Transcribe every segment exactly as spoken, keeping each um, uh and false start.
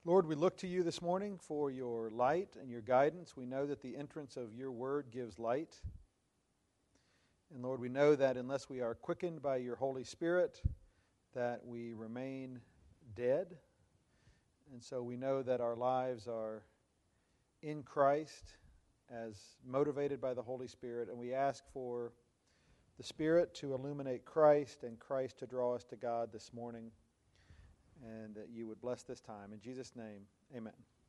Lord, we look to you this morning for your light and your guidance. We know that the entrance of your word gives light. And Lord, we know that unless we are quickened by your Holy Spirit, that we remain dead. And so we know that our lives are in Christ as motivated by the Holy Spirit. And we ask for the Spirit to illuminate Christ and Christ to draw us to God this morning. And that you would bless this time. In Jesus' name, amen.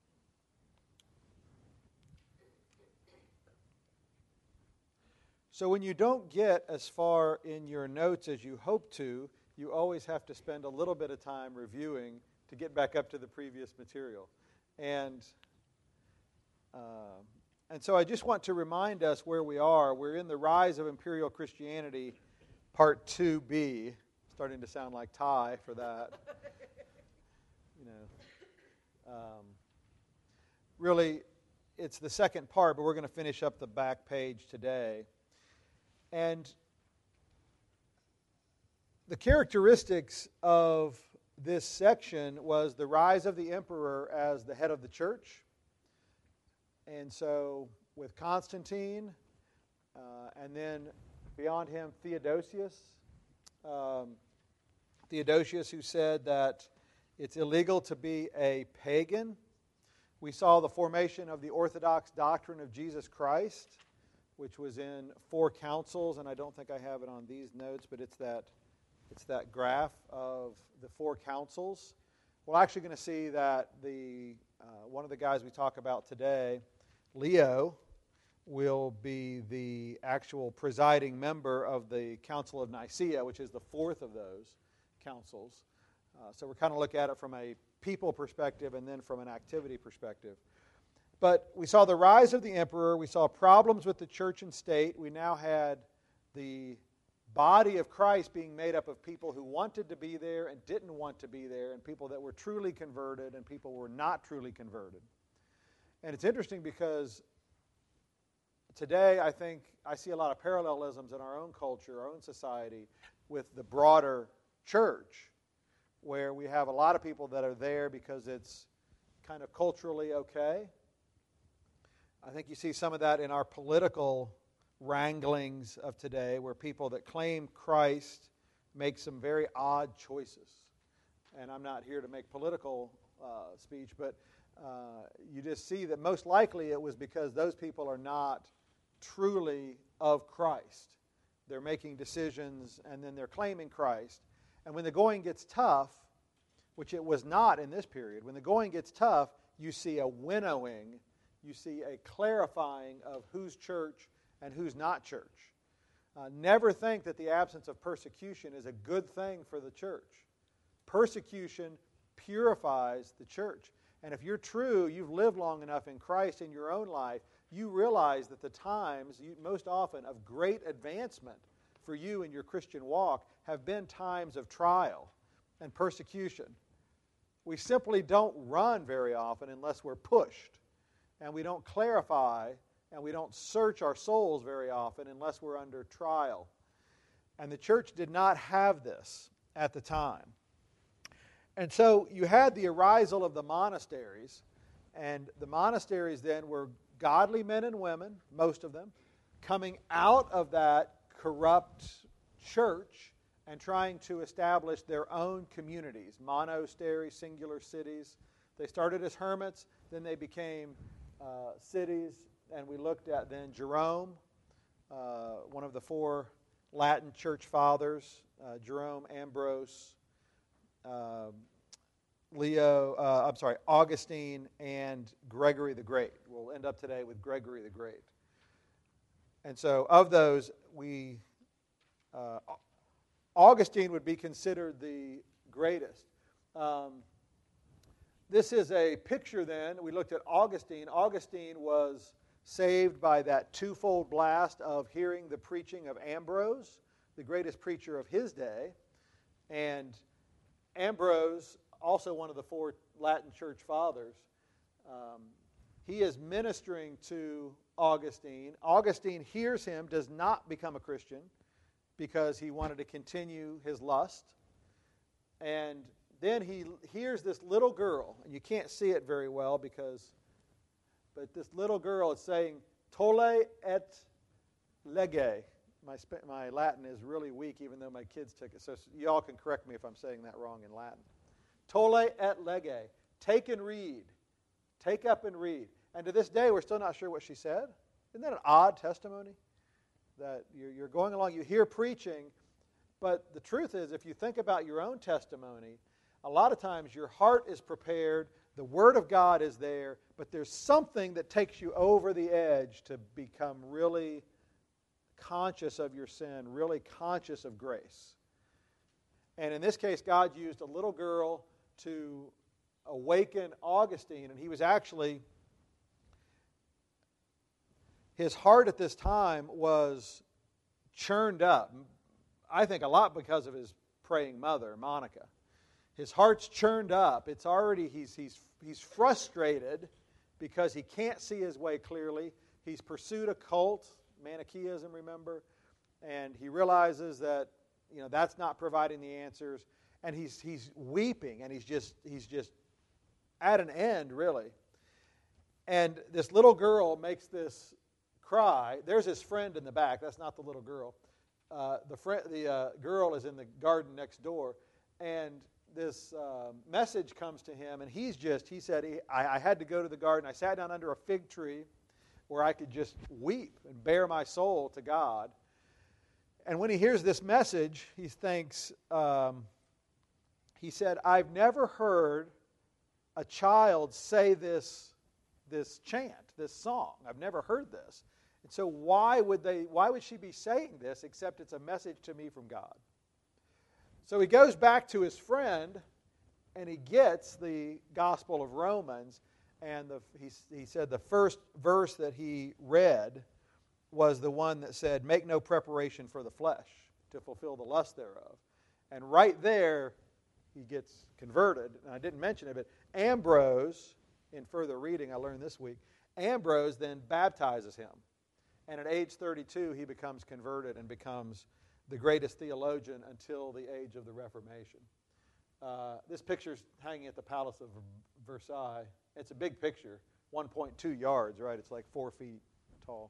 So when you don't get as far in your notes as you hope to, you always have to spend a little bit of time reviewing to get back up to the previous material. And, uh, and so I just want to remind us where we are. We're in the Rise of Imperial Christianity, Part two B. Starting to sound like Ty for that. You know, um, really, it's the second part, but we're going to finish up the back page today. And the characteristics of this section was the rise of the emperor as the head of the church. And so with Constantine, uh, and then beyond him, Theodosius. Um, Theodosius, who said that it's illegal to be a pagan. We saw the formation of the Orthodox doctrine of Jesus Christ, which was in four councils, and I don't think I have it on these notes, but it's that it's that graph of the four councils. We're actually going to see that the uh, one of the guys we talk about today, Leo, will be the actual presiding member of the Council of Nicaea, which is the fourth of those councils. Uh, so we're kind of looking at it from a people perspective and then from an activity perspective. But we saw the rise of the emperor. We saw problems with the church and state. We now had the body of Christ being made up of people who wanted to be there and didn't want to be there, and people that were truly converted and people who were not truly converted. And it's interesting because today I think I see a lot of parallelisms in our own culture, our own society, with the broader church, where we have a lot of people that are there because it's kind of culturally okay. I think you see some of that in our political wranglings of today, where people that claim Christ make some very odd choices. And I'm not here to make political uh, speech, but uh, you just see that most likely it was because those people are not truly of Christ. They're making decisions and then they're claiming Christ. And when the going gets tough, which it was not in this period, when the going gets tough, you see a winnowing, you see a clarifying of who's church and who's not church. Uh, never think that the absence of persecution is a good thing for the church. Persecution purifies the church. And if you're true, you've lived long enough in Christ in your own life, you realize that the times, you, most often, of great advancement for you in your Christian walk have been times of trial and persecution. We simply don't run very often unless we're pushed. And we don't clarify and we don't search our souls very often unless we're under trial. And the church did not have this at the time. And so you had the arisal of the monasteries, and the monasteries then were godly men and women, most of them, coming out of that corrupt church and trying to establish their own communities, monasteries, singular cities. They started as hermits, then they became uh, cities, and we looked at then Jerome, uh, one of the four Latin church fathers, uh, Jerome, Ambrose, uh, Leo, uh, I'm sorry, Augustine, and Gregory the Great. We'll end up today with Gregory the Great. And so of those, we uh, Augustine would be considered the greatest. Um, this is a picture then. We looked at Augustine. Augustine was saved by that twofold blast of hearing the preaching of Ambrose, the greatest preacher of his day. And Ambrose, also one of the four Latin church fathers, um, he is ministering to Augustine. Augustine hears him, does not become a Christian because he wanted to continue his lust. And then he hears this little girl, and you can't see it very well because, but this little girl is saying, "Tolle et lege." My, my Latin is really weak, even though my kids took it. So y'all can correct me if I'm saying that wrong in Latin. Tolle et lege. Take and read. Take up and read. And to this day, we're still not sure what she said. Isn't that an odd testimony? That you're, you're going along, you hear preaching, but the truth is, if you think about your own testimony, a lot of times your heart is prepared, the Word of God is there, but there's something that takes you over the edge to become really conscious of your sin, really conscious of grace. And in this case, God used a little girl to awaken Augustine, and he was actually, his heart at this time was churned up, I think a lot because of his praying mother, Monica. His heart's churned up. It's already, he's, he's, he's frustrated because he can't see his way clearly. He's pursued a cult, Manichaeism, remember? And he realizes that, you know, that's not providing the answers. And he's he's weeping, and he's just he's just at an end, really. And this little girl makes this cry. There's his friend in the back. That's not the little girl. Uh, the friend, the uh, girl is in the garden next door, and this uh, message comes to him, and he's just he said he, I, I had to go to the garden. I sat down under a fig tree where I could just weep and bare my soul to God. And when he hears this message, he thinks, um, he said, I've never heard a child say this, this chant, this song. I've never heard this. And so why would they? Why would she be saying this except it's a message to me from God? So he goes back to his friend, and he gets the Gospel of Romans, and the, he, he said the first verse that he read was the one that said, make no preparation for the flesh to fulfill the lust thereof. And right there, he gets converted. And I didn't mention it, but Ambrose, in further reading I learned this week, Ambrose then baptizes him. And at age thirty-two, he becomes converted and becomes the greatest theologian until the age of the Reformation. Uh, this picture's hanging at the Palace of Versailles. It's a big picture, one point two yards, right? It's like four feet tall.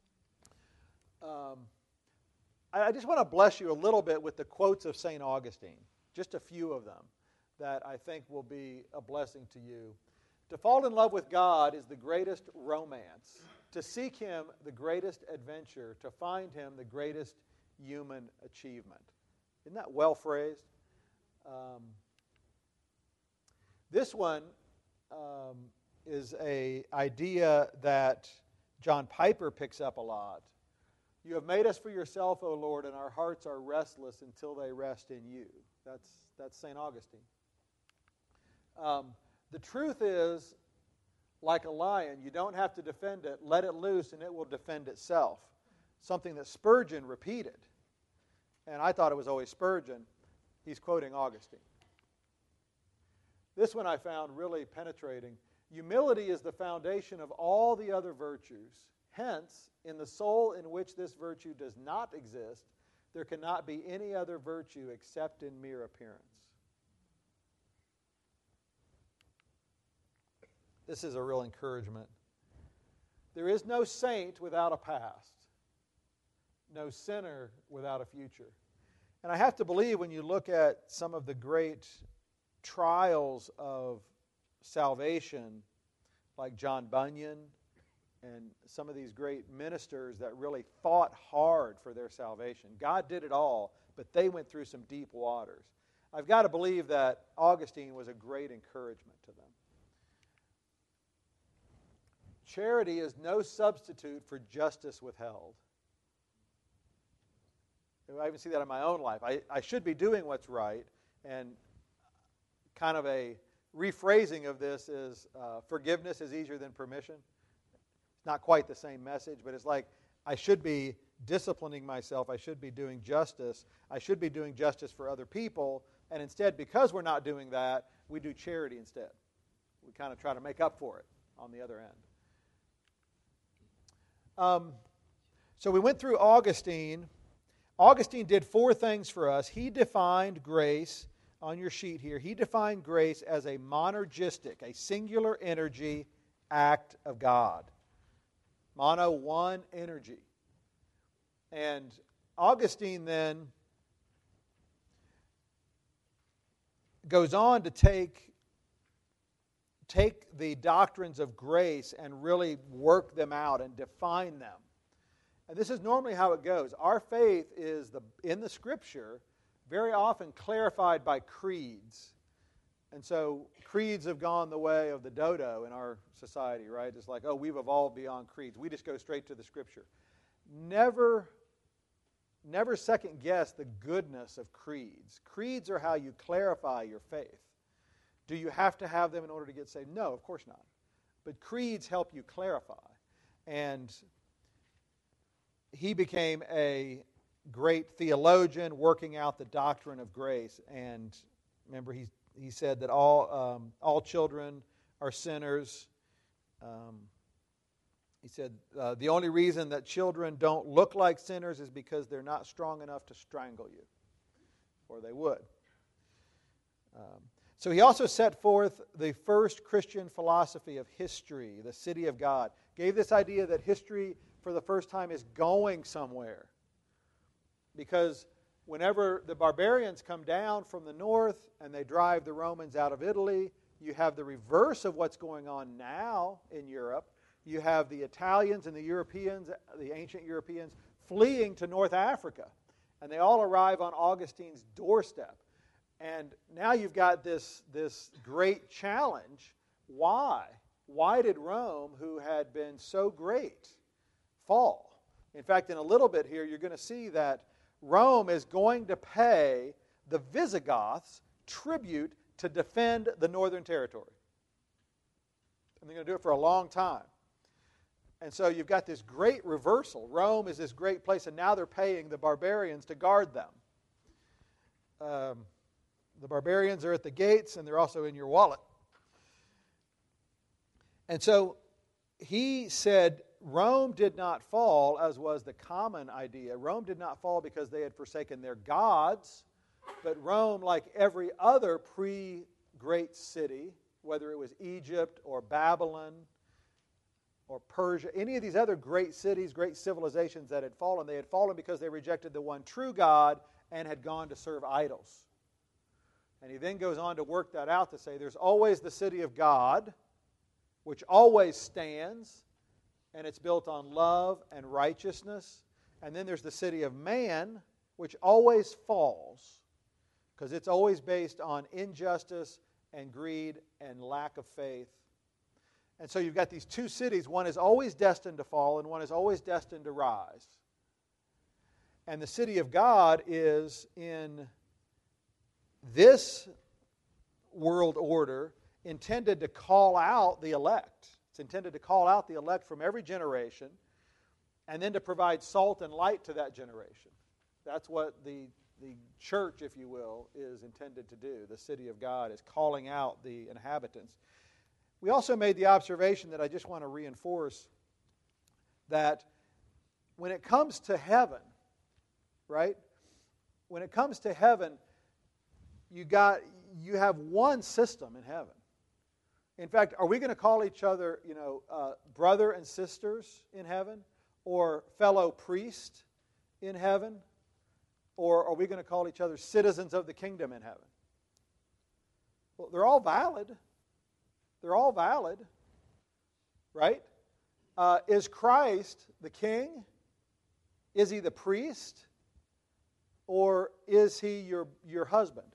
Um, I, I just want to bless you a little bit with the quotes of Saint Augustine, just a few of them that I think will be a blessing to you. To fall in love with God is the greatest romance. To seek Him, the greatest adventure. To find Him, the greatest human achievement. Isn't that well phrased? Um, this one um, is an idea that John Piper picks up a lot. You have made us for yourself, O Lord, and our hearts are restless until they rest in you. That's, that's Saint Augustine. Um, the truth is, like a lion, you don't have to defend it. Let it loose and it will defend itself. Something that Spurgeon repeated. And I thought it was always Spurgeon. He's quoting Augustine. This one I found really penetrating. Humility is the foundation of all the other virtues. Hence, in the soul in which this virtue does not exist, there cannot be any other virtue except in mere appearance. This is a real encouragement. There is no saint without a past, no sinner without a future. And I have to believe when you look at some of the great trials of salvation, like John Bunyan and some of these great ministers that really fought hard for their salvation. God did it all, but they went through some deep waters. I've got to believe that Augustine was a great encouragement to them. Charity is no substitute for justice withheld. I even see that in my own life. I, I should be doing what's right, and kind of a rephrasing of this is uh, forgiveness is easier than permission. It's not quite the same message, but it's like I should be disciplining myself. I should be doing justice. I should be doing justice for other people, and instead, because we're not doing that, we do charity instead. We kind of try to make up for it on the other end. Um, so we went through Augustine. Augustine did four things for us. He defined grace on your sheet here, he defined grace as a monergistic, a singular energy act of God. Mono, one energy. And Augustine then goes on to take, take the doctrines of grace and really work them out and define them. And this is normally how it goes. Our faith is the in the Scripture very often clarified by creeds. And so creeds have gone the way of the dodo in our society, right? It's like, oh, we've evolved beyond creeds. We just go straight to the Scripture. Never, never second guess the goodness of creeds. Creeds are how you clarify your faith. Do you have to have them in order to get saved? No, of course not. But creeds help you clarify. And he became a great theologian working out the doctrine of grace. And remember, he he said that all um, all children are sinners. Um, he said uh, the only reason that children don't look like sinners is because they're not strong enough to strangle you, or they would. Um, so he also set forth the first Christian philosophy of history, the city of God. Gave this idea that history for the first time is going somewhere. Because whenever the barbarians come down from the north and they drive the Romans out of Italy, you have the reverse of what's going on now in Europe. You have the Italians and the Europeans, the ancient Europeans, fleeing to North Africa. And they all arrive on Augustine's doorstep. And now you've got this, this great challenge. Why? Why did Rome, who had been so great, fall? In fact, in a little bit here, you're going to see that Rome is going to pay the Visigoths tribute to defend the northern territory. And they're going to do it for a long time. And so you've got this great reversal. Rome is this great place, and now they're paying the barbarians to guard them. Um, the barbarians are at the gates, and they're also in your wallet. And so he said, Rome did not fall, as was the common idea. Rome did not fall because they had forsaken their gods, but Rome, like every other pre-great city, whether it was Egypt or Babylon or Persia, any of these other great cities, great civilizations that had fallen, they had fallen because they rejected the one true God and had gone to serve idols. And he then goes on to work that out to say there's always the city of God, which always stands, and it's built on love and righteousness. And then there's the city of man, which always falls, because it's always based on injustice and greed and lack of faith. And so you've got these two cities. One is always destined to fall, and one is always destined to rise. And the city of God is in this world order intended to call out the elect. It's intended to call out the elect from every generation and then to provide salt and light to that generation. That's what the, the church, if you will, is intended to do. The city of God is calling out the inhabitants. We also made the observation that I just want to reinforce that when it comes to heaven, right? When it comes to heaven, you got you have one system in heaven. In fact, are we going to call each other, you know, uh, brother and sisters in heaven, or fellow priest in heaven, or are we going to call each other citizens of the kingdom in heaven? Well, they're all valid. They're all valid, right? Uh, is Christ the king? Is he the priest? Or is he your, your husband?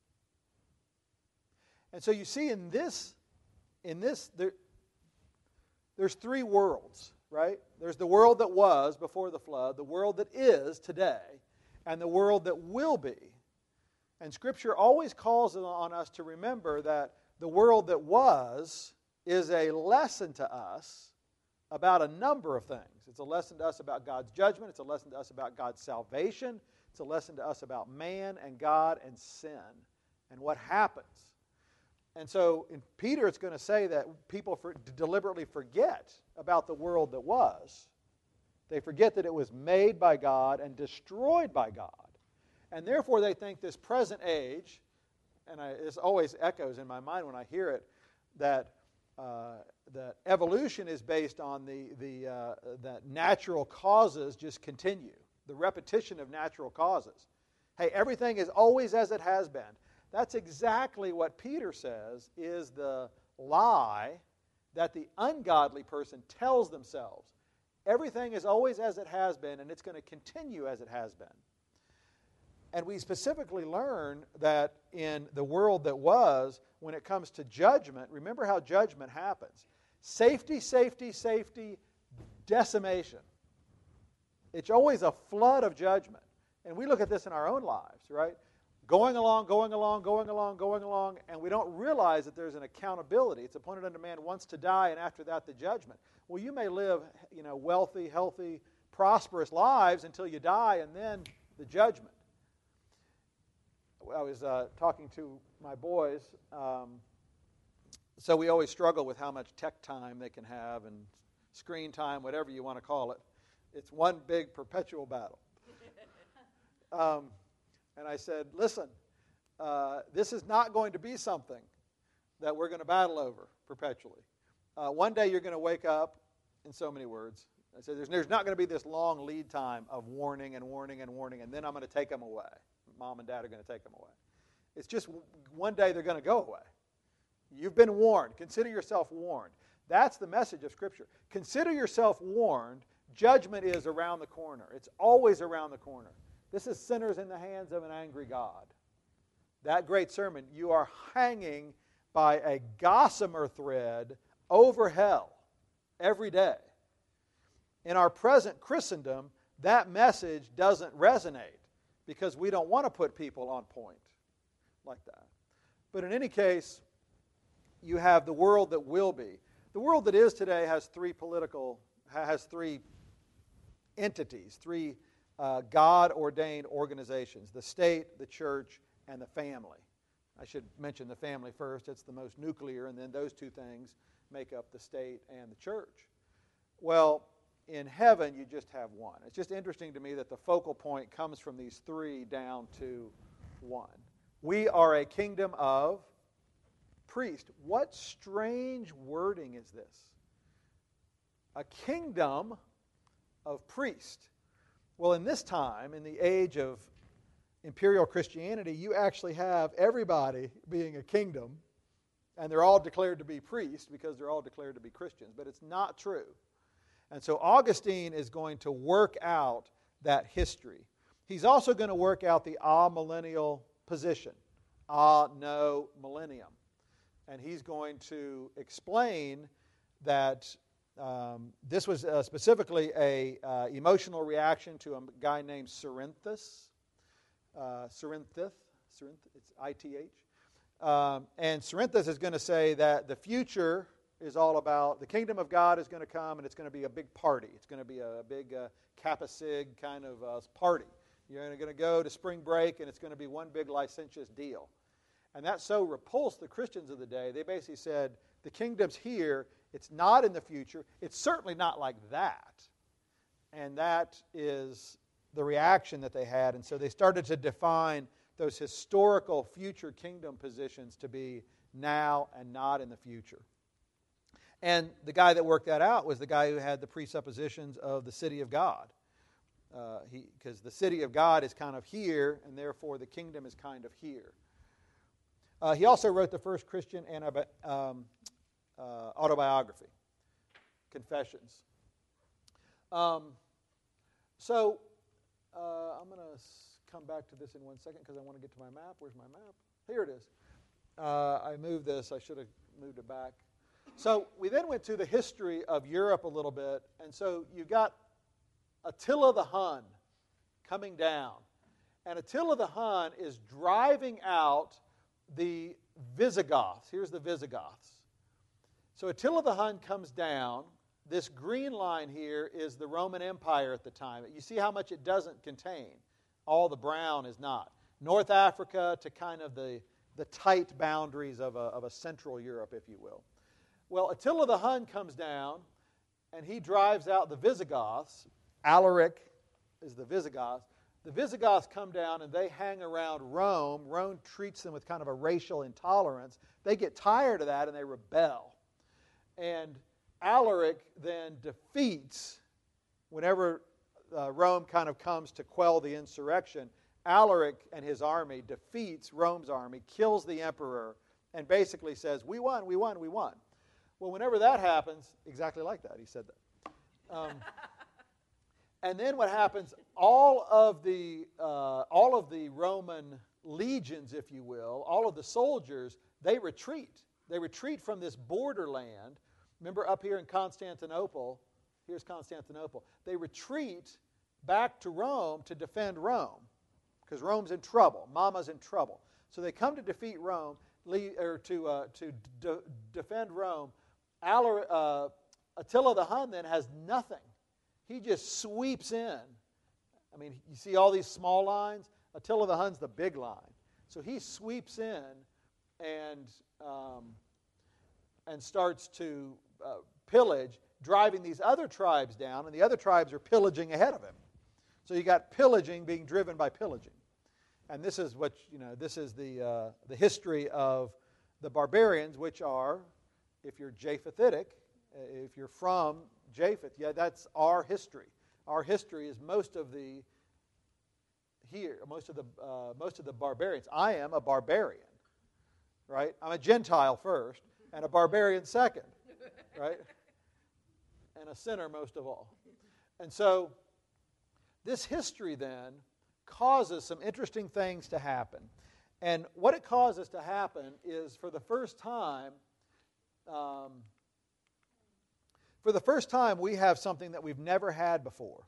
And so you see in this, in this there, there's three worlds, right? There's the world that was before the flood, the world that is today, and the world that will be. And Scripture always calls on us to remember that the world that was is a lesson to us about a number of things. It's a lesson to us about God's judgment. It's a lesson to us about God's salvation. It's a lesson to us about man and God and sin and what happens. And so in Peter, it's going to say that people for, deliberately forget about the world that was. They forget that it was made by God and destroyed by God. And therefore they think this present age, and I, this always echoes in my mind when I hear it, that uh, that evolution is based on the the uh, that natural causes just continue, the repetition of natural causes. Hey, everything is always as it has been. That's exactly what Peter says is the lie that the ungodly person tells themselves. Everything is always as it has been, and it's going to continue as it has been. And we specifically learn that in the world that was, when it comes to judgment, remember how judgment happens. Safety, safety, safety, decimation. It's always a flood of judgment. And we look at this in our own lives, right? Going along, going along, going along, going along, and we don't realize that there's an accountability. It's appointed unto man once to die, and after that the judgment. Well, you may live, you know, wealthy, healthy, prosperous lives until you die, and then the judgment. I was uh, talking to my boys. Um, so we always struggle with how much tech time they can have and screen time, whatever you want to call it. It's one big perpetual battle. Um, and I said, listen, uh, this is not going to be something that we're going to battle over perpetually. Uh, one day you're going to wake up, in so many words. I said, there's, there's not going to be this long lead time of warning and warning and warning, and then I'm going to take them away. Mom and Dad are going to take them away. It's just one day they're going to go away. You've been warned. Consider yourself warned. That's the message of Scripture. Consider yourself warned. Judgment is around the corner. It's always around the corner. This is sinners in the hands of an angry God. That great sermon, you are hanging by a gossamer thread over hell every day. In our present Christendom, that message doesn't resonate because we don't want to put people on point like that. But in any case, you have the world that will be. The world that is today has three political, has three entities, three uh, God-ordained organizations: the state, the church, and the family. I should mention the family first. It's the most nuclear, and then those two things make up the state and the church. Well, in heaven, you just have one. It's just interesting to me that the focal point comes from these three down to one. We are a kingdom of priests. What strange wording is this? A kingdom of priests. Well, in this time, in the age of imperial Christianity, you actually have everybody being a kingdom, and they're all declared to be priests because they're all declared to be Christians. But it's not true. And so Augustine is going to work out that history. He's also going to work out the amillennial position, a no millennium. And he's going to explain that um, this was uh, specifically a uh, emotional reaction to a guy named Cerinthus. Uh, Cerinthith, Cerinth, it's I T H. Um, and Cerinthus is going to say that the future is all about, the kingdom of God is going to come, and it's going to be a big party. It's going to be a big uh, Kappa Sig kind of uh, party. You're going to go to spring break, and it's going to be one big licentious deal. And that so repulsed the Christians of the day, they basically said, the kingdom's here, it's not in the future, it's certainly not like that. And that is the reaction that they had. And so they started to define those historical future kingdom positions to be now and not in the future. And the guy that worked that out was the guy who had the presuppositions of the city of God. Because uh, the city of God is kind of here, and therefore the kingdom is kind of here. Uh, he also wrote the first Christian antibi- um, uh, autobiography, Confessions. Um, so uh, I'm going to come back to this in one second because I want to get to my map. Where's my map? Here it is. Uh, I moved this. I should have moved it back. So we then went to the history of Europe a little bit. And so you've got Attila the Hun coming down. And Attila the Hun is driving out the Visigoths. Here's the Visigoths. So Attila the Hun comes down. This green line here is the Roman Empire at the time. You see how much it doesn't contain. All the brown is not. North Africa to kind of the, the tight boundaries of a, of a Central Europe, if you will. Well, Attila the Hun comes down, and he drives out the Visigoths. Alaric is the Visigoths. the Visigoths come down and they hang around Rome. Rome treats them with kind of a racial intolerance. They get tired of that and they rebel. And Alaric then defeats, whenever uh, Rome kind of comes to quell the insurrection, Alaric and his army defeats Rome's army, kills the emperor, and basically says, we won, we won, we won. Well, whenever that happens, exactly like that, he said that. Um, and then what happens, all of the uh, all of the Roman legions, if you will, all of the soldiers, they retreat. They retreat from this borderland. Remember up here in Constantinople, here's Constantinople. They retreat back to Rome to defend Rome because Rome's in trouble. Mama's in trouble. So they come to defeat Rome, or to, uh, to de- defend Rome. Alaric, uh, Attila the Hun then has nothing. He just sweeps in. I mean, you see all these small lines? Attila the Hun's the big line. So he sweeps in and um, and starts to uh, pillage, driving these other tribes down, and the other tribes are pillaging ahead of him. So you got pillaging being driven by pillaging. And this is what, you know, this is the uh, the history of the barbarians, which are, if you're Japhethitic, if you're from Japheth, yeah, that's our history. Our history is most of the here, most of the uh, most of the barbarians. I am a barbarian, right? I'm a Gentile first, and a barbarian second, right? And a sinner most of all. And so, this history then causes some interesting things to happen. And what it causes to happen is, for the first time, um, for the first time, we have something that we've never had before.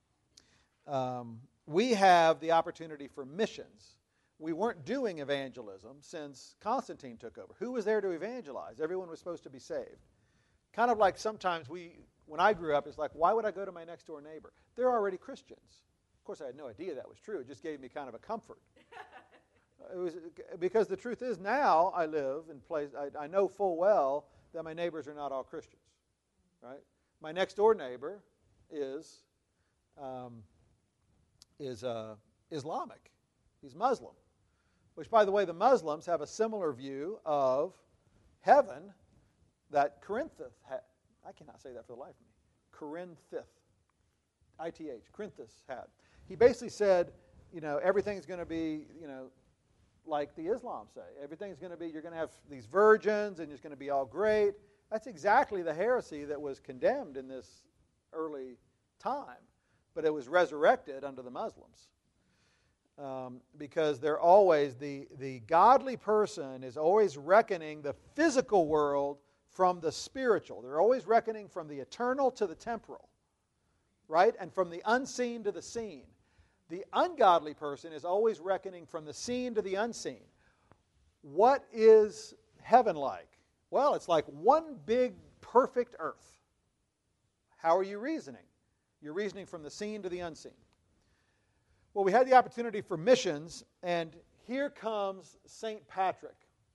Um, we have the opportunity for missions. We weren't doing evangelism since Constantine took over. Who was there to evangelize? Everyone was supposed to be saved. Kind of like sometimes we, when I grew up, it's like, why would I go to my next door neighbor? They're already Christians. Of course, I had no idea that was true. It just gave me kind of a comfort. It was because the truth is, now I live in place. I, I know full well that my neighbors are not all Christians. Right? My next door neighbor is um, is uh, Islamic. He's Muslim. Which, by the way, the Muslims have a similar view of heaven that Corinthus had. I cannot say that for the life of me. Corinthus. I T H. Corinthus had. He basically said, you know, everything's going to be, you know, like the Islam say. Everything's going to be, you're going to have these virgins and it's going to be all great. That's exactly the heresy that was condemned in this early time. But it was resurrected under the Muslims. Um, because they're always, the, the godly person is always reckoning the physical world from the spiritual. They're always reckoning from the eternal to the temporal. Right? And from the unseen to the seen. The ungodly person is always reckoning from the seen to the unseen. What is heaven like? Well, it's like one big, perfect earth. How are you reasoning? You're reasoning from the seen to the unseen. Well, we had the opportunity for missions, and here comes Saint Patrick.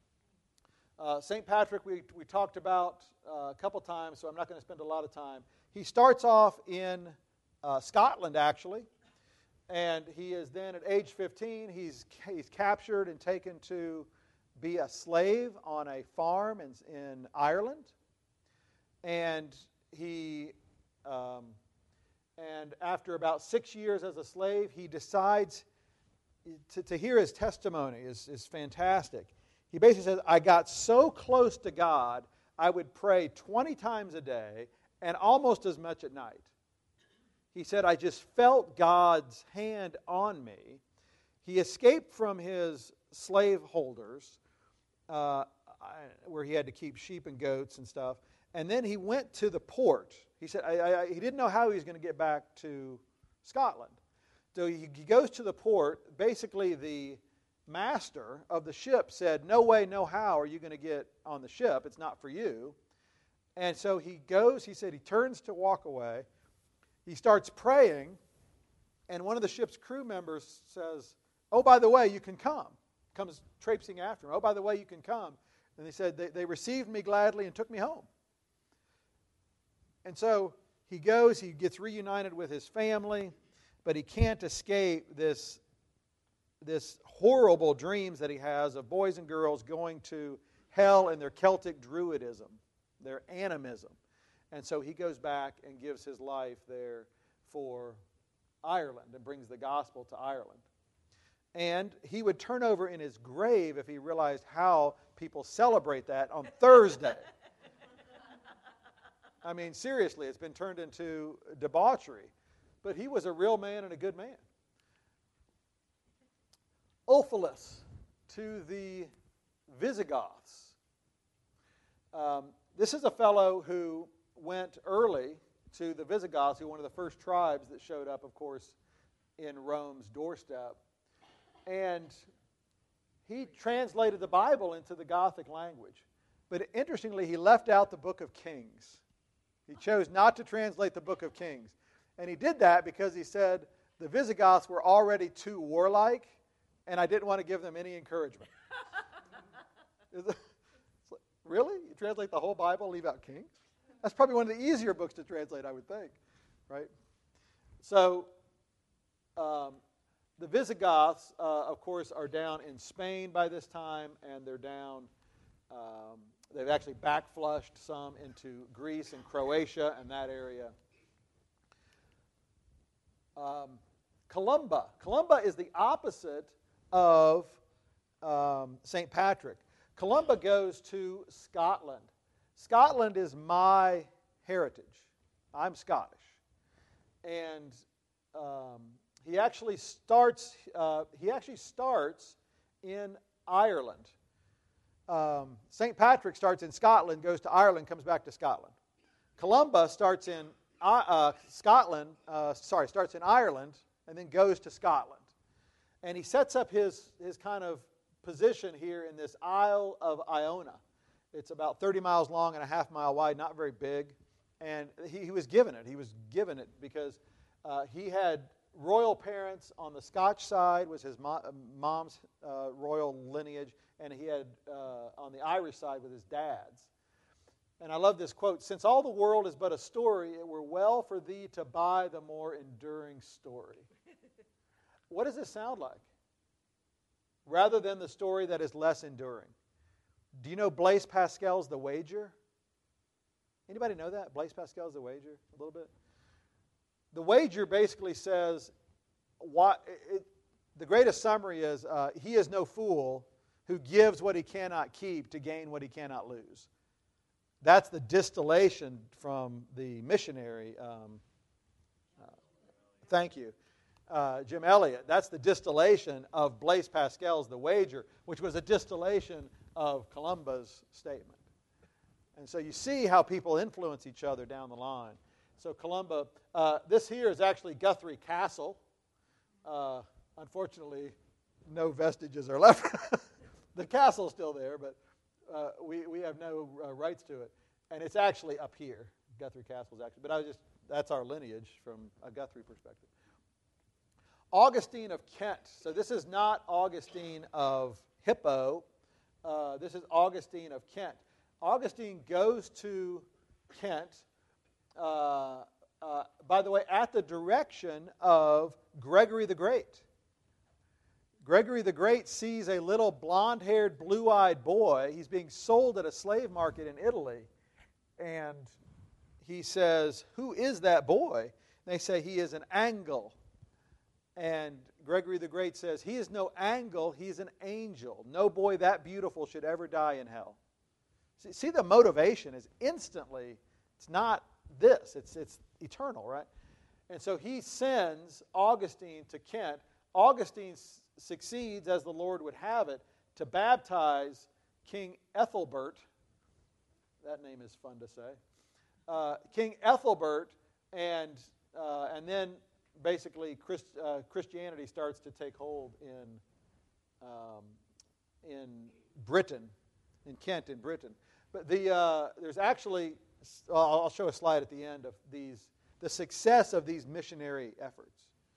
Uh, Saint Patrick we, we talked about uh, a couple times, so I'm not going to spend a lot of time. He starts off in uh, Scotland, actually. And he is then at age fifteen, he's, he's captured and taken to be a slave on a farm in, in Ireland. And he, um, and after about six years as a slave, he decides to, to hear his testimony is, is fantastic. He basically says, I got so close to God, I would pray twenty times a day and almost as much at night. He said, I just felt God's hand on me. He escaped from his slave holders, uh, where he had to keep sheep and goats and stuff. And then he went to the port. He said I, I, he didn't know how he was going to get back to Scotland. So he, he goes to the port. Basically, the master of the ship said, no way, no how are you going to get on the ship. It's not for you. And so he goes, he said he turns to walk away. He starts praying, and one of the ship's crew members says, oh, by the way, you can come. Comes traipsing after him. Oh, by the way, you can come. And they said, they, they received me gladly and took me home. And so he goes, he gets reunited with his family. but he can't escape this, this horrible dreams that he has of boys and girls going to hell in their Celtic Druidism, their animism. And so he goes back and gives his life there for Ireland and brings the gospel to Ireland. And he would turn over in his grave if he realized how people celebrate that on Thursday. I mean, seriously, it's been turned into debauchery. But he was a real man and a good man. Ulfilas to the Visigoths. Um, this is a fellow who went early to the Visigoths, who were one of the first tribes that showed up, of course, in Rome's doorstep. And he translated the Bible into the Gothic language. But interestingly, he left out the Book of Kings. He chose not to translate the Book of Kings. And he did that because he said the Visigoths were already too warlike, and I didn't want to give them any encouragement. Really? You translate the whole Bible, leave out Kings? That's probably one of the easier books to translate, I would think. Right? So, um, the Visigoths, uh, of course, are down in Spain by this time, and they're down, um, they've actually backflushed some into Greece and Croatia and that area. Um, Columba. Columba is the opposite of um, Saint Patrick. Columba goes to Scotland. Scotland is my heritage. I'm Scottish. And um, he actually starts. Uh, he actually starts in Ireland. Um, Saint Patrick starts in Scotland, goes to Ireland, comes back to Scotland. Columba starts in uh, Scotland. Uh, sorry, starts in Ireland and then goes to Scotland. And he sets up his his kind of position here in this Isle of Iona. It's about thirty miles long and a half mile wide, not very big. And he, he was given it. He was given it because uh, he had royal parents on the Scotch side, was his mo- mom's uh, royal lineage, and he had uh, on the Irish side with his dad's. And I love this quote, "Since all the world is but a story, it were well for thee to buy the more enduring story." What does this sound like? Rather than the story that is less enduring. Do you know Blaise Pascal's The Wager? Anybody know that? Blaise Pascal's The Wager? A little bit? The Wager basically says, what, it, the greatest summary is, uh, he is no fool who gives what he cannot keep to gain what he cannot lose. That's the distillation from the missionary. Um, uh, thank you. Uh, Jim Elliot. That's the distillation of Blaise Pascal's The Wager, which was a distillation of Columba's statement. And so you see how people influence each other down the line. So Columba, uh, this here is actually Guthrie Castle. Uh, unfortunately, no vestiges are left. The castle's still there, but uh, we, we have no uh, rights to it. And it's actually up here. Guthrie Castle's actually, but I was just, that's our lineage from a Guthrie perspective. Augustine of Kent. So this is not Augustine of Hippo. Uh, this is Augustine of Kent. Augustine goes to Kent, uh, uh, by the way, at the direction of Gregory the Great. Gregory the Great sees a little blonde-haired, blue-eyed boy. He's being sold at a slave market in Italy. And he says, "Who is that boy?" And they say, "He is an Angle." And Gregory the Great says, "He is no Angle, he's an angel. No boy that beautiful should ever die in hell." See, see the motivation is instantly, it's not this, it's, it's eternal, right? And so he sends Augustine to Kent. Augustine s- succeeds, as the Lord would have it, to baptize King Ethelbert. That name is fun to say. Uh, King Ethelbert, and uh, and then basically Christ, uh, Christianity starts to take hold in um, in Britain, in Kent, in Britain. But the uh, there's actually, I'll show a slide at the end of these, the success of these missionary efforts.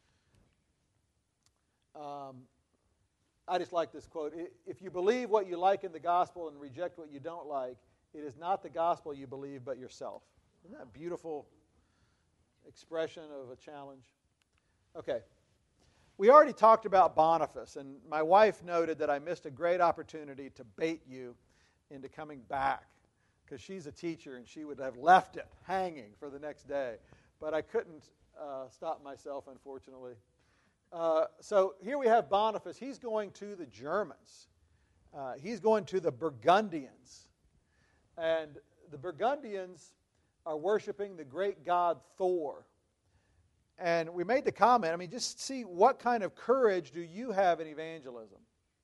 Um, I just like this quote. "If you believe what you like in the gospel and reject what you don't like, it is not the gospel you believe, but yourself." Isn't that a beautiful expression of a challenge? Okay. We already talked about Boniface, and my wife noted that I missed a great opportunity to bait you into coming back, because she's a teacher and she would have left it hanging for the next day. But I couldn't uh, stop myself, unfortunately. Uh, so here we have Boniface. He's going to the Germans. Uh, he's going to the Burgundians. And the Burgundians are worshiping the great god Thor. And we made the comment, I mean, just see what kind of courage do you have in evangelism?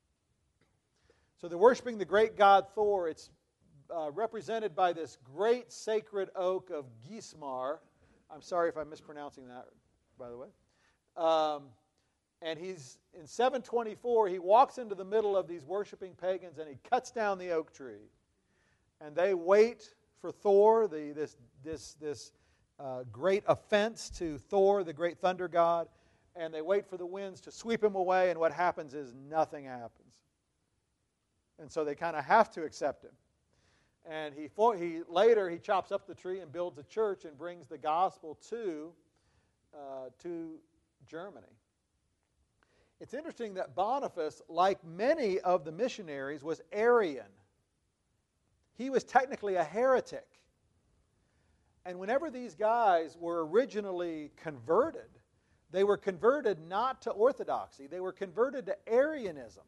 So they're worshiping the great god Thor. It's uh, represented by this great sacred oak of Geismar. I'm sorry if I'm mispronouncing that, by the way. Um, and he's, in seven twenty-four, he walks into the middle of these worshiping pagans and he cuts down the oak tree. And they wait for Thor, the, this, this, this uh, great offense to Thor, the great thunder god, and they wait for the winds to sweep him away, and what happens is nothing happens. And so they kind of have to accept him. And he, he later he chops up the tree and builds a church and brings the gospel to, uh, to Germany. It's interesting that Boniface, like many of the missionaries, was Arian. He was technically a heretic. And whenever these guys were originally converted, they were converted not to orthodoxy. They were converted to Arianism.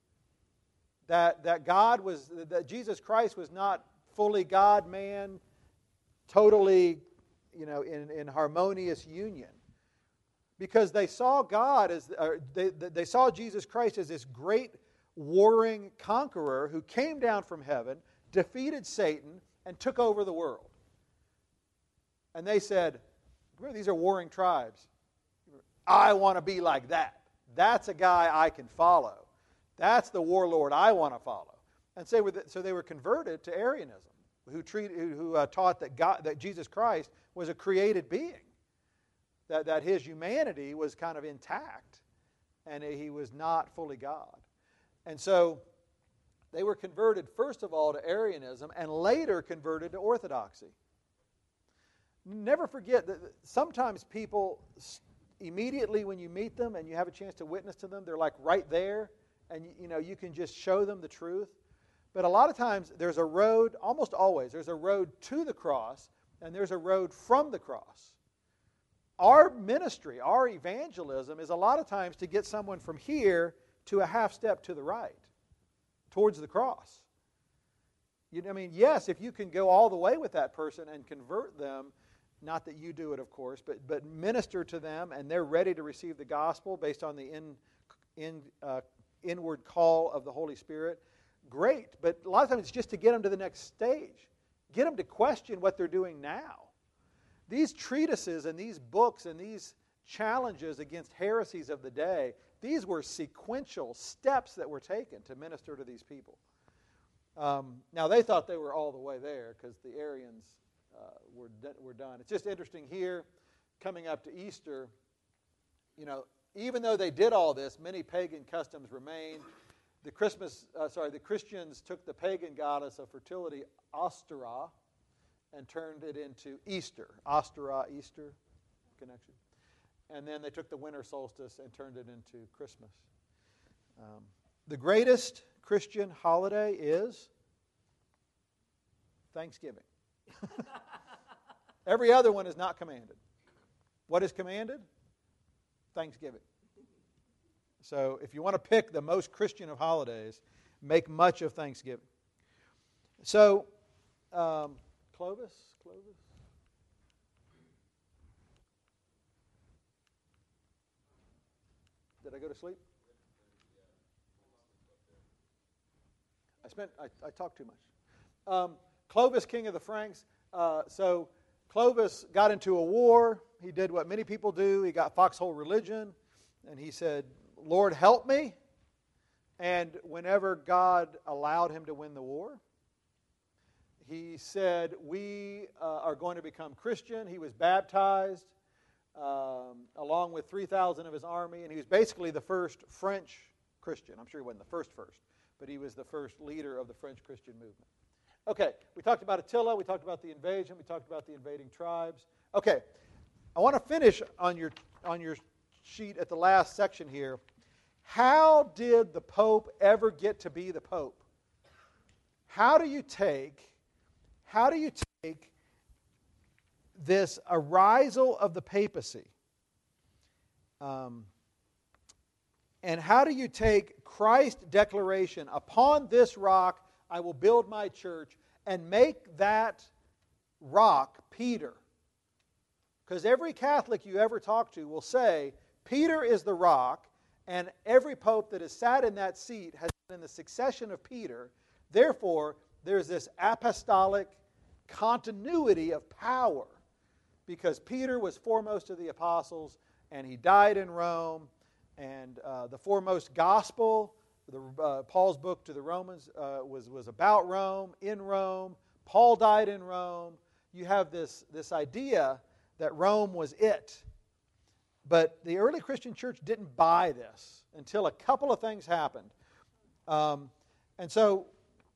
That, that God was, that Jesus Christ was not fully God, man, totally, you know, in, in harmonious union. Because they saw God as, or they, they saw Jesus Christ as this great warring conqueror who came down from heaven, defeated Satan, and took over the world. And they said, these are warring tribes. I want to be like that. That's a guy I can follow. That's the warlord I want to follow. And so, so they were converted to Arianism, who, treated, who uh, taught that, God, that Jesus Christ was a created being, that, that his humanity was kind of intact, and he was not fully God. And so they were converted, first of all, to Arianism, and later converted to Orthodoxy. Never forget that sometimes people, immediately when you meet them and you have a chance to witness to them, they're like right there, and you know you can just show them the truth. But a lot of times there's a road, almost always, there's a road to the cross, and there's a road from the cross. Our ministry, our evangelism is a lot of times to get someone from here to a half step to the right, towards the cross. You, I mean, yes, if you can go all the way with that person and convert them, not that you do it, of course, but but minister to them, and they're ready to receive the gospel based on the in, in, uh, inward call of the Holy Spirit, great. But a lot of times it's just to get them to the next stage. Get them to question what they're doing now. These treatises and these books and these challenges against heresies of the day, these were sequential steps that were taken to minister to these people. Um, now, they thought they were all the way there because the Arians uh, were, were done. It's just interesting here, coming up to Easter, you know, even though they did all this, many pagan customs remained. The Christmas, uh, sorry, the Christians took the pagan goddess of fertility, Ostara, and turned it into Easter. Ostara, Easter connection. And then they took the winter solstice and turned it into Christmas. Um, the greatest Christian holiday is Thanksgiving. Every other one is not commanded. What is commanded? Thanksgiving. So if you want to pick the most Christian of holidays, make much of Thanksgiving. So, um, Clovis? Clovis? Did I go to sleep? I spent. I, I talked too much. Um, Clovis, king of the Franks. Uh, so Clovis got into a war. He did what many people do. He got foxhole religion, and he said, "Lord, help me." And whenever God allowed him to win the war, he said, "We uh, are going to become Christian." He was baptized um, along with three thousand of his army, and he was basically the first French Christian. I'm sure he wasn't the first first. But he was the first leader of the French Christian movement. Okay, we talked about Attila, we talked about the invasion, we talked about the invading tribes. Okay, I want to finish on your on your sheet at the last section here, how did the Pope ever get to be the Pope? How do you take, how do you take this arisal of the papacy, um, and how do you take Christ's declaration, upon this rock I will build my church, and make that rock Peter? Because every Catholic you ever talk to will say, Peter is the rock, and every pope that has sat in that seat has been in the succession of Peter. Therefore, there's this apostolic continuity of power, because Peter was foremost of the apostles, and he died in Rome, and uh, the foremost gospel, the, uh, Paul's book to the Romans, uh, was, was about Rome, in Rome. Paul died in Rome. You have this, this idea that Rome was it. But the early Christian church didn't buy this until a couple of things happened. Um, and so,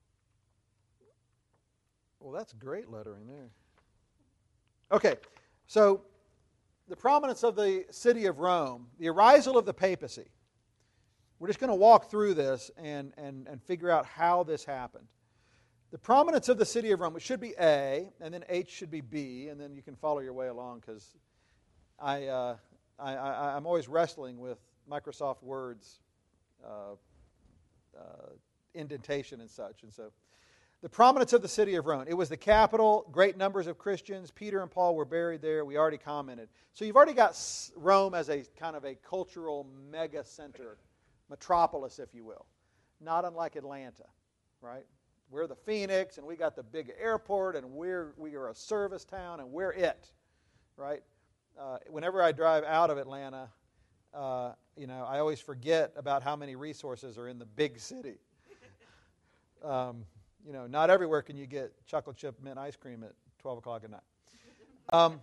well, that's great lettering there. Okay, so the prominence of the city of Rome, the arisal of the papacy. We're just going to walk through this and, and, and figure out how this happened. The prominence of the city of Rome, it should be A, and then H should be B, and then you can follow your way along, because I, uh, I, I, I'm always wrestling with Microsoft Word's uh, uh, indentation and such. And so, the prominence of the city of Rome. It was the capital, great numbers of Christians. Peter and Paul were buried there. We already commented. So you've already got Rome as a kind of a cultural mega center, metropolis, if you will. Not unlike Atlanta, right? We're the Phoenix, and we got the big airport, and we're we are a service town, and we're it, right? Uh, whenever I drive out of Atlanta, uh, you know, I always forget about how many resources are in the big city. Um, you know, not everywhere can you get chocolate chip mint ice cream at twelve o'clock at night. Um,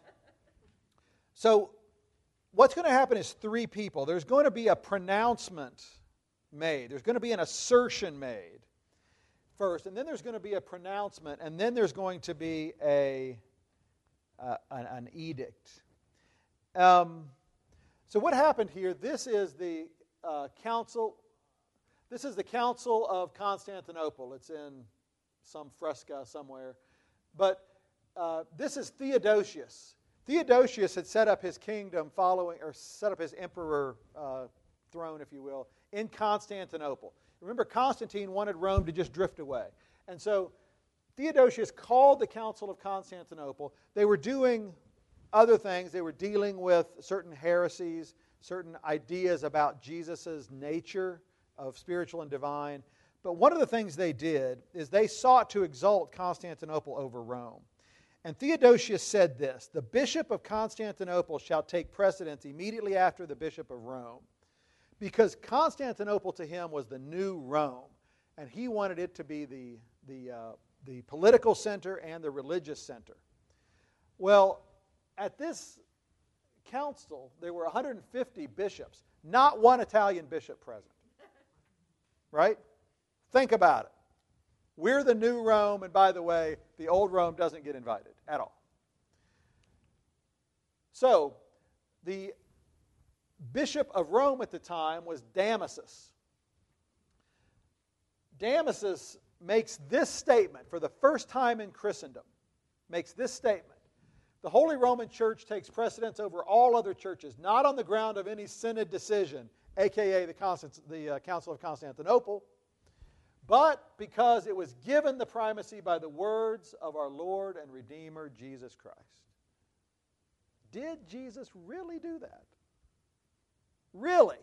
so what's going to happen is three people. There's going to be a pronouncement made. There's going to be an assertion made first, and then there's going to be a pronouncement, and then there's going to be a uh, an, an edict. Um, so what happened here? This is the uh, council. This is the Council of Constantinople. It's in some fresco somewhere, but uh, this is Theodosius. Theodosius had set up his kingdom following, or set up his emperor uh, throne, if you will, in Constantinople. Remember, Constantine wanted Rome to just drift away. And so Theodosius called the Council of Constantinople. They were doing other things. They were dealing with certain heresies, certain ideas about Jesus' nature of spiritual and divine. But one of the things they did is they sought to exalt Constantinople over Rome. And Theodosius said this: the bishop of Constantinople shall take precedence immediately after the bishop of Rome. Because Constantinople to him was the new Rome, and he wanted it to be the, the, uh, the political center and the religious center. Well, at this council, there were one hundred fifty bishops, not one Italian bishop present. Right? Think about it. We're the new Rome, and by the way, the old Rome doesn't get invited at all. So, the bishop of Rome at the time was Damasus. Damasus makes this statement for the first time in Christendom. Makes this statement: the Holy Roman Church takes precedence over all other churches, not on the ground of any synod decision, aka the, Constant, the uh, Council of Constantinople, but because it was given the primacy by the words of our Lord and Redeemer, Jesus Christ. Did Jesus really do that? Really?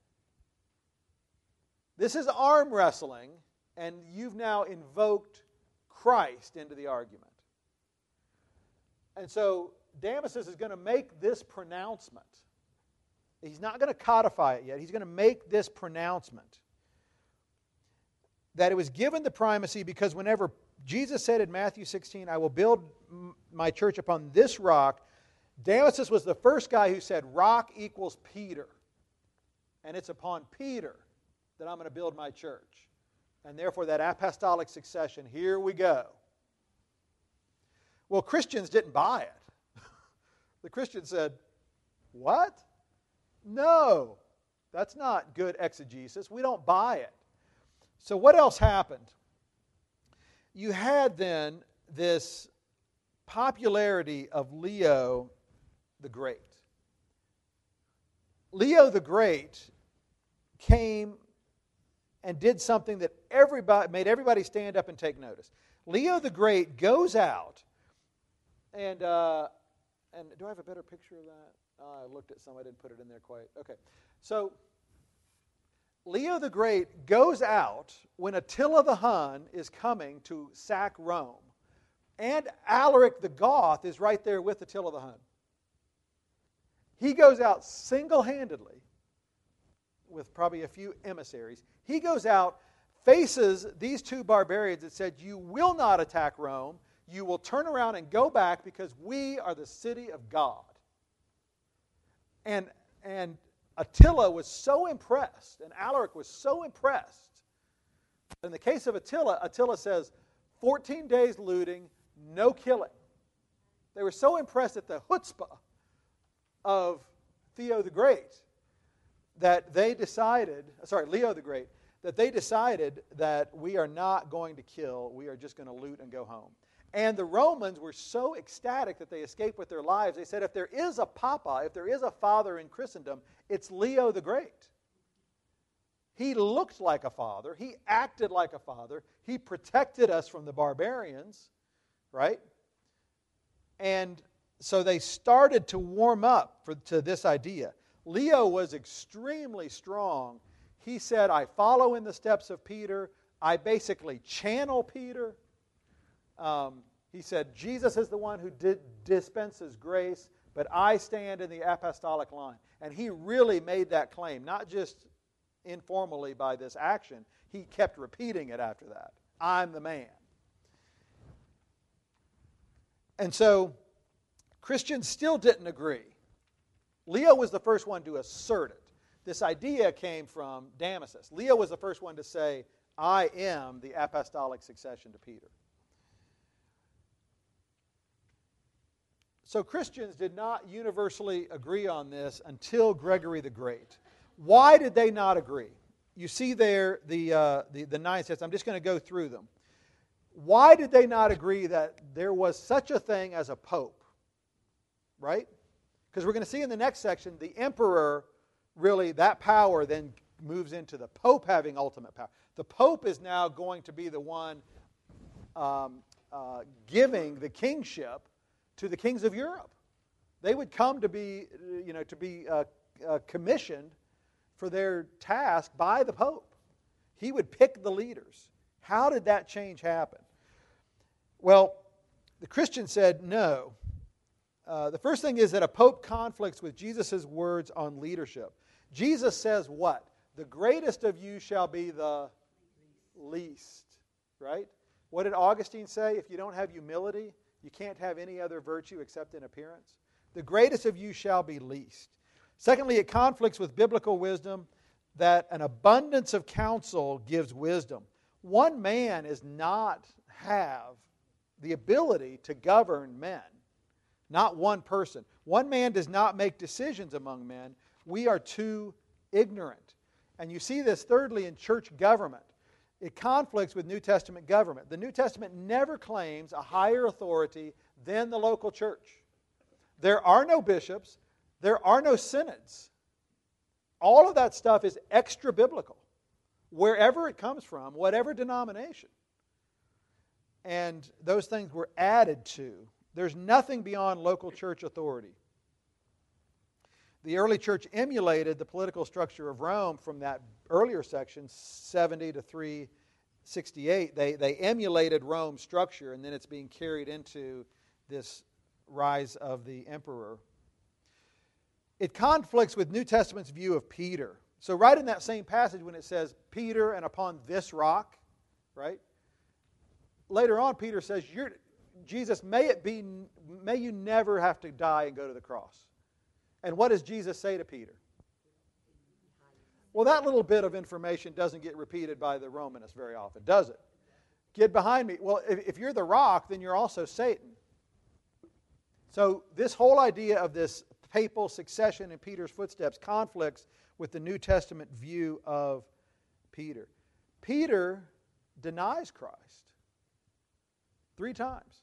This is arm wrestling, and you've now invoked Christ into the argument. And so Damasus is going to make this pronouncement. He's not going to codify it yet. He's going to make this pronouncement that it was given the primacy because whenever Jesus said in Matthew sixteen, I will build my church upon this rock, Damasus was the first guy who said rock equals Peter. And it's upon Peter that I'm going to build my church. And therefore that apostolic succession, here we go. Well, Christians didn't buy it. The Christians said, what? No, that's not good exegesis. We don't buy it. So what else happened? You had then this popularity of Leo the Great. Leo the Great came and did something that everybody made everybody stand up and take notice. Leo the Great goes out and uh, and do I have a better picture of that? Uh, I looked at some. I didn't put it in there quite. Okay, so Leo the Great goes out when Attila the Hun is coming to sack Rome, and Alaric the Goth is right there with Attila the Hun. He goes out single-handedly with probably a few emissaries. He goes out, faces these two barbarians and said, "You will not attack Rome. You will turn around and go back because we are the city of God." And, and Attila was so impressed, and Alaric was so impressed. In the case of Attila, Attila says, fourteen days looting, no killing. They were so impressed at the chutzpah of Theo the Great that they decided, sorry, Leo the Great, that they decided that we are not going to kill, we are just going to loot and go home. And the Romans were so ecstatic that they escaped with their lives, they said, if there is a papa, if there is a father in Christendom, it's Leo the Great. He looked like a father, he acted like a father, he protected us from the barbarians, right? And so they started to warm up for, to this idea. Leo was extremely strong. He said, I follow in the steps of Peter. I basically channel Peter. Um, he said, Jesus is the one who did, dispenses grace, but I stand in the apostolic line. And he really made that claim, not just informally by this action. He kept repeating it after that. I'm the man. And so Christians still didn't agree. Leo was the first one to assert it. This idea came from Damasus. Leo was the first one to say, I am the apostolic succession to Peter. So Christians did not universally agree on this until Gregory the Great. Why did they not agree? You see there the, uh, the, the nine steps. I'm just going to go through them. Why did they not agree that there was such a thing as a pope? Right? Because we're going to see in the next section, the emperor, really, that power then moves into the pope having ultimate power. The pope is now going to be the one um, uh, giving the kingship to the kings of Europe. They would come to be, you know, to be uh, uh, commissioned for their task by the pope. He would pick the leaders. How did that change happen? Well, the Christians said no. Uh, the first thing is that a pope conflicts with Jesus' words on leadership. Jesus says what? The greatest of you shall be the least. Right? What did Augustine say? If you don't have humility, you can't have any other virtue except in appearance. The greatest of you shall be least. Secondly, it conflicts with biblical wisdom that an abundance of counsel gives wisdom. One man is not have the ability to govern men. Not one person. One man does not make decisions among men. We are too ignorant. And you see this thirdly in church government. It conflicts with New Testament government. The New Testament never claims a higher authority than the local church. There are no bishops. There are no synods. All of that stuff is extra biblical, wherever it comes from, whatever denomination. And those things were added to. There's nothing beyond local church authority. The early church emulated the political structure of Rome from that earlier section, seventy to three sixty-eight. They, they emulated Rome's structure, and then it's being carried into this rise of the emperor. It conflicts with New Testament's view of Peter. So right in that same passage when it says, Peter and upon this rock, right? Later on, Peter says, You're, Jesus, may it be, may you never have to die and go to the cross. And what does Jesus say to Peter? Well, that little bit of information doesn't get repeated by the Romanists very often, does it? Get behind me. Well, if, if you're the rock, then you're also Satan. So this whole idea of this papal succession in Peter's footsteps conflicts with the New Testament view of Peter. Peter denies Christ three times.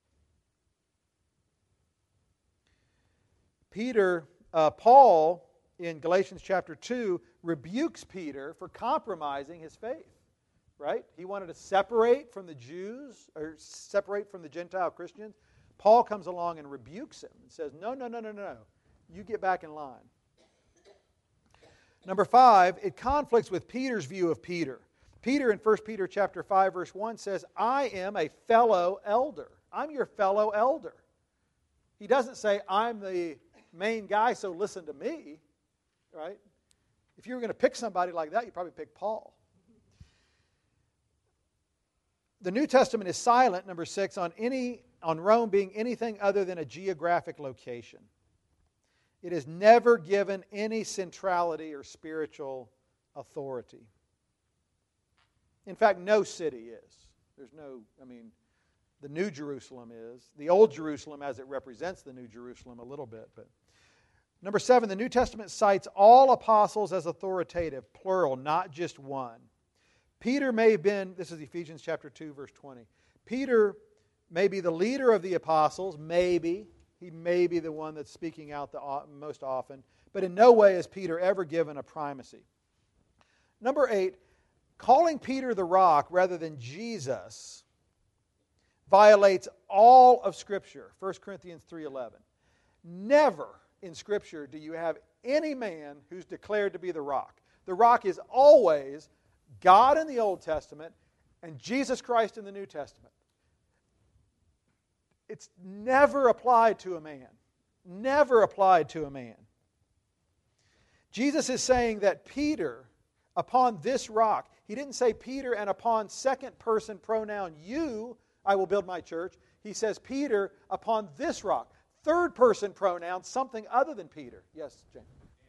Peter, uh, Paul, in Galatians chapter two, rebukes Peter for compromising his faith. Right? He wanted to separate from the Jews, or separate from the Gentile Christians. Paul comes along and rebukes him and says, no, no, no, no, no. You get back in line. Number five, it conflicts with Peter's view of Peter. Peter in First Peter chapter five, verse one says, I am a fellow elder. I'm your fellow elder. He doesn't say, I'm the main guy, so listen to me. Right? If you were going to pick somebody like that, you'd probably pick Paul. The New Testament is silent, number six, on any on Rome being anything other than a geographic location. It is never given any centrality or spiritual authority. In fact, no city is. There's no, I mean, the New Jerusalem is. The Old Jerusalem as it represents the New Jerusalem a little bit. But number seven, the New Testament cites all apostles as authoritative, plural, not just one. Peter may have been, this is Ephesians chapter two, verse twenty. Peter may be the leader of the apostles, maybe. He may be the one that's speaking out the most often. But in no way is Peter ever given a primacy. Number eight, calling Peter the rock rather than Jesus violates all of Scripture. First Corinthians three eleven. Never in Scripture do you have any man who's declared to be the rock. The rock is always God in the Old Testament and Jesus Christ in the New Testament. It's never applied to a man. Never applied to a man. Jesus is saying that Peter, upon this rock, he didn't say Peter and upon second person pronoun you, I will build my church. He says Peter upon this rock. Third person pronoun, something other than Peter. Yes, James.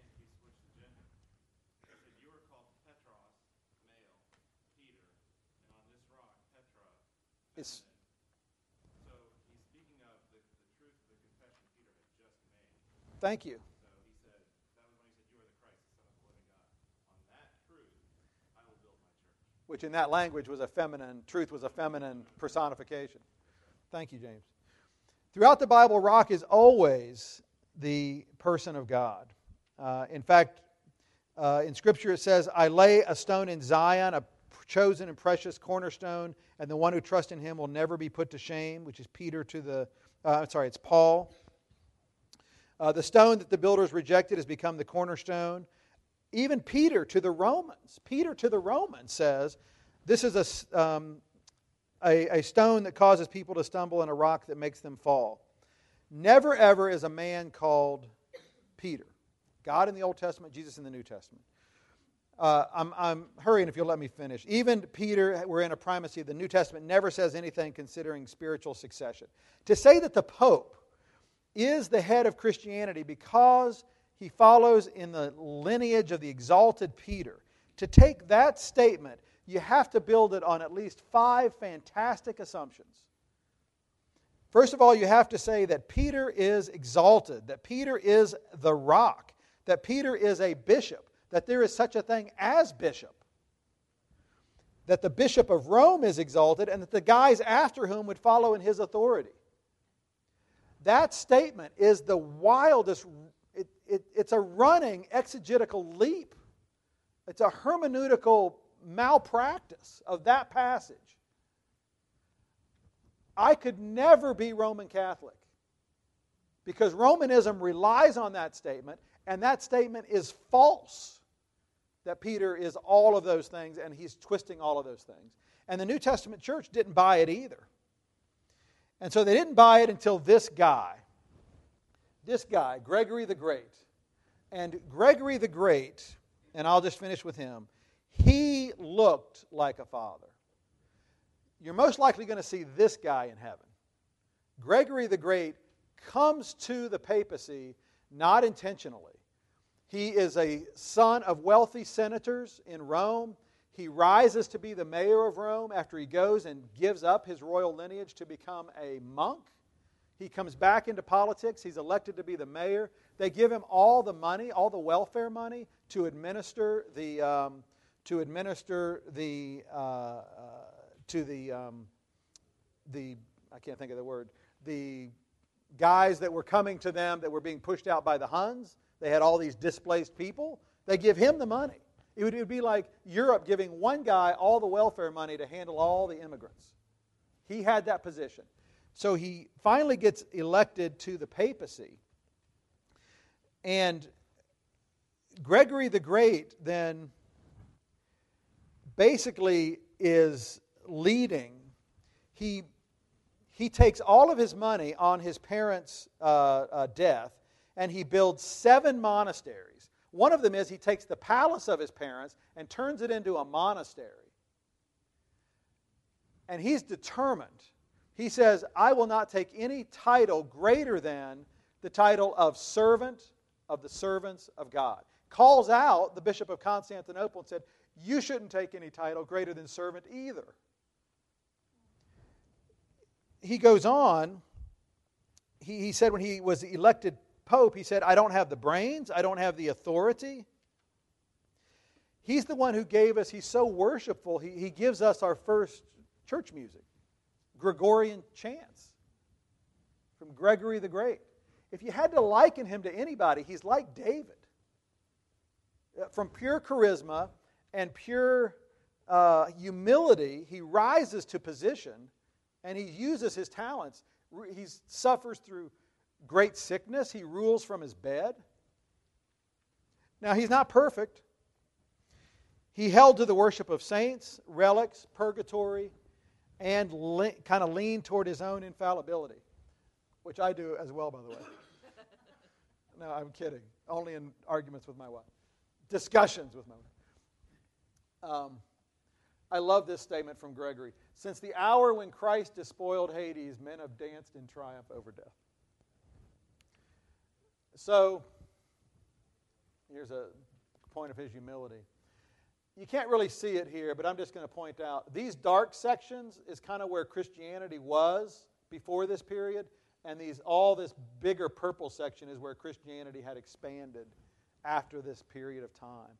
It's, so he's speaking of the, the truth of the confession Peter had just made. Thank you. So he said, that was when he said, you are the Christ, the Son of the living God. On that truth, I will build my church. Which in that language was a feminine, truth was a feminine personification. Thank you, James. Throughout the Bible, rock is always the person of God. Uh, in fact, uh, in Scripture it says, I lay a stone in Zion, a chosen and precious cornerstone, and the one who trusts in him will never be put to shame, which is Peter to the, uh, sorry, it's Paul. Uh, the stone that the builders rejected has become the cornerstone. Even Peter to the Romans, Peter to the Romans says, this is a, um, a, a stone that causes people to stumble and a rock that makes them fall. Never ever is a man called Peter. God in the Old Testament, Jesus in the New Testament. Uh, I'm, I'm hurrying if you'll let me finish. Even Peter, we're in a primacy. The New Testament never says anything considering spiritual succession. To say that the Pope is the head of Christianity because he follows in the lineage of the exalted Peter, to take that statement, you have to build it on at least five fantastic assumptions. First of all, you have to say that Peter is exalted, that Peter is the rock, that Peter is a bishop, that there is such a thing as bishop, that the bishop of Rome is exalted, and that the guys after whom would follow in his authority. That statement is the wildest, it, it, it's a running exegetical leap. It's a hermeneutical malpractice of that passage. I could never be Roman Catholic because Romanism relies on that statement, and that statement is false. That Peter is all of those things, and he's twisting all of those things. And the New Testament church didn't buy it either. And so they didn't buy it until this guy, this guy, Gregory the Great. And Gregory the Great, and I'll just finish with him, he looked like a father. You're most likely going to see this guy in heaven. Gregory the Great comes to the papacy not intentionally. He is a son of wealthy senators in Rome. He rises to be the mayor of Rome after he goes and gives up his royal lineage to become a monk, He comes back into politics. He's elected to be the mayor. They give him all the money, all the welfare money, to administer the um, to administer the uh, uh, to the um, the I can't think of the word the guys that were coming to them that were being pushed out by the Huns. They had all these displaced people. They give him the money. It would, it would be like Europe giving one guy all the welfare money to handle all the immigrants. He had that position. So he finally gets elected to the papacy. And Gregory the Great then basically is leading. He, he takes all of his money on his parents' uh, uh, death, and he builds seven monasteries. One of them is he takes the palace of his parents and turns it into a monastery. And he's determined. He says, I will not take any title greater than the title of servant of the servants of God. Calls out the Bishop of Constantinople and said, you shouldn't take any title greater than servant either. He goes on, he, he said when he was elected Pope, he said, I don't have the brains, I don't have the authority. He's the one who gave us, he's so worshipful, he, he gives us our first church music, Gregorian chants from Gregory the Great. If you had to liken him to anybody, he's like David. From pure charisma and pure uh, humility, he rises to position and he uses his talents. He suffers through great sickness. He rules from his bed. Now, he's not perfect. He held to the worship of saints, relics, purgatory, and le- kind of leaned toward his own infallibility, which I do as well, by the way. No, I'm kidding. Only in arguments with my wife. Discussions with my wife. Um, I love this statement from Gregory. Since the hour when Christ despoiled Hades, men have danced in triumph over death. So, here's a point of his humility. You can't really see it here, but I'm just going to point out, these dark sections is kind of where Christianity was before this period, and these all this bigger purple section is where Christianity had expanded after this period of time.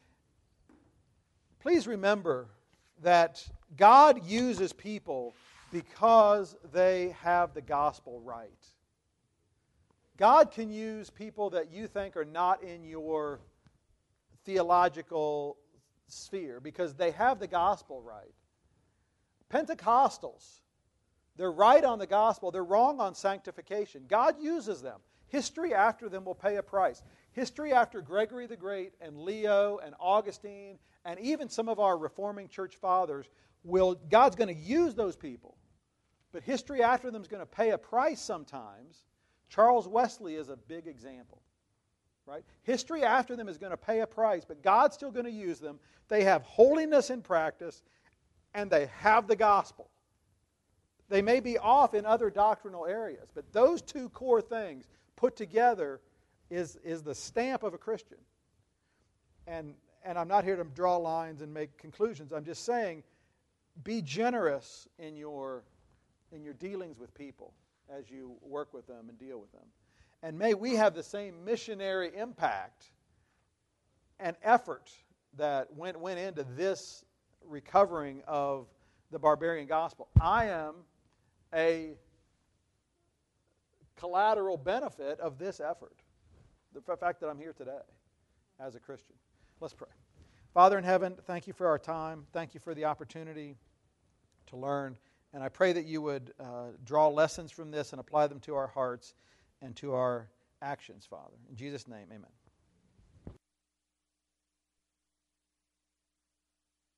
Please remember that God uses people because they have the gospel right. God can use people that you think are not in your theological sphere because they have the gospel right. Pentecostals, they're right on the gospel. They're wrong on sanctification. God uses them. History after them will pay a price. History after Gregory the Great and Leo and Augustine and even some of our Reforming church fathers, will God's going to use those people. But history after them is going to pay a price sometimes. Charles Wesley is a big example. Right? History after them is going to pay a price, but God's still going to use them. They have holiness in practice, and they have the gospel. They may be off in other doctrinal areas, but those two core things put together is, is the stamp of a Christian. And, and I'm not here to draw lines and make conclusions. I'm just saying, be generous in your, in your dealings with people as you work with them and deal with them. And may we have the same missionary impact and effort that went, went into this recovering of the barbarian gospel. I am a collateral benefit of this effort. The fact that I'm here today as a Christian. Let's pray. Father in heaven, thank you for our time. Thank you for the opportunity to learn. And I pray that you would uh, draw lessons from this and apply them to our hearts and to our actions, Father. In Jesus' name, amen.